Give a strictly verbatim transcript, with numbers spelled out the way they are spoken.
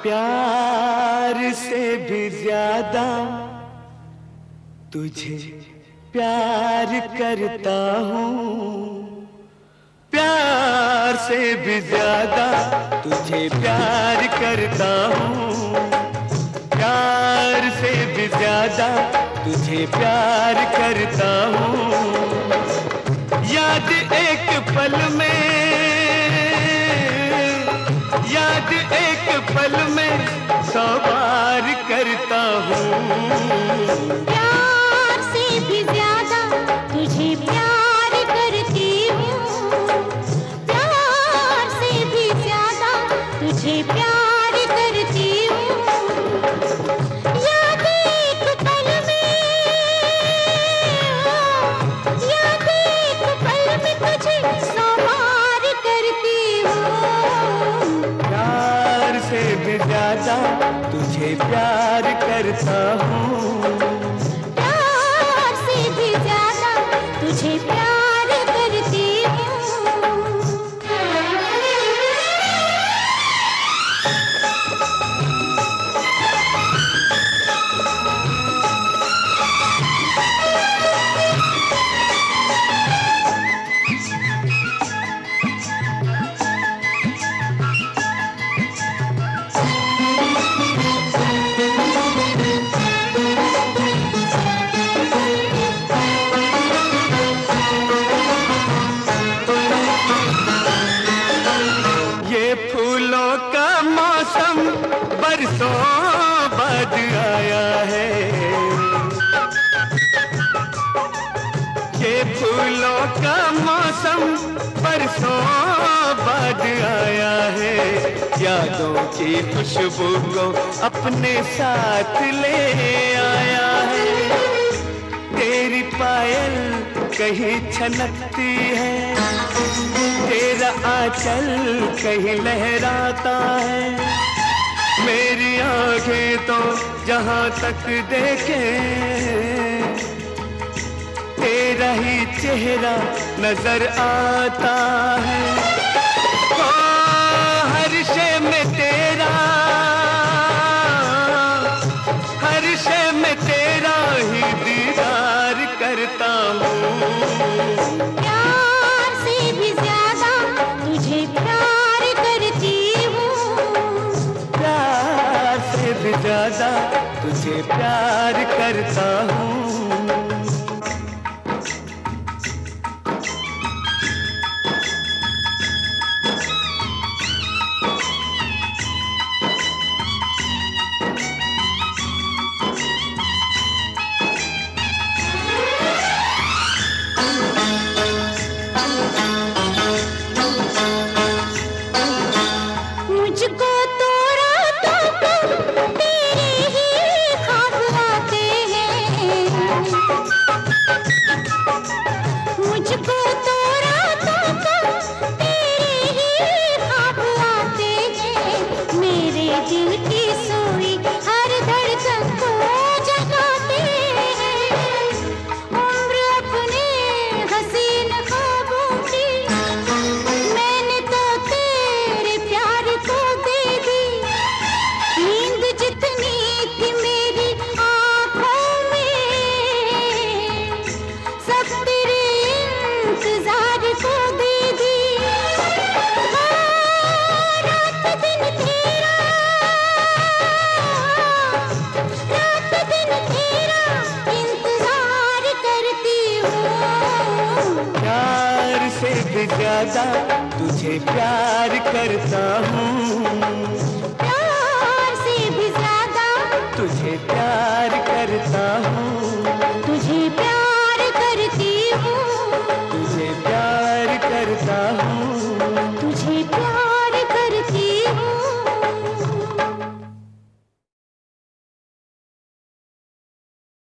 प्यार से भी ज्यादा तुझे प्यार करता हूँ, प्यार से भी ज्यादा तुझे प्यार करता हूँ, प्यार से भी ज्यादा तुझे प्यार करता हूँ। याद एक पल में, याद एक पल में सौ बार करता हूँ। प्यार से भी ज्यादा तुझे प्यार करती हूँ, प्यार से भी ज्यादा तुझे प्यार करती हूँ। याद एक पल में, याद एक पल में तुझे सौ बार करती हूँ। प्यार से भी ज्यादा तुझे प्यार करता हूँ, प्यार से भी ज्यादा तुझे प्यार करती हूँ। फूलों का मौसम बरसों बाद आया है, ये फूलों का मौसम बरसों बाद आया है। यादों की खुशबू को अपने साथ ले आया है। तेरी पायल कहीं छनकती है, तेरा आंचल कहीं लहराता है। मेरी आंखें तो जहां तक देखे तेरा ही चेहरा नजर आता है। ओ हर शय में तेरा, हर शय में तेरा ही दीदार करता हूँ। प्यार से भी ज्यादा तुझे प्यार करती हूँ, प्यार से भी ज्यादा तुझे प्यार करता हूँ। मुझको तो रातों को तेरे ही ख्वाब आते हैं, मुझको तो रातों को तेरे ही ख्वाब आते हैं। मेरे दिल की सोई हर धड़कन को जगाते हैं। उम्र अपने हसीन ख्वाबों की मैंने तो तेरे प्यार को दे दी। नींद जितनी थी मेरी आँखों में सब तेरे इंतजार को दे दी। हाँ, रात दिन तेरा, रात दिन तेरा इंतजार करती हूँ। प्यार से भी ज्यादा तुझे प्यार करता हूँ, प्यार से भी ज्यादा तुझे प्यार करता हूँ, तुझे प्यार करती हूँ, तुझे प्यार करता हूँ।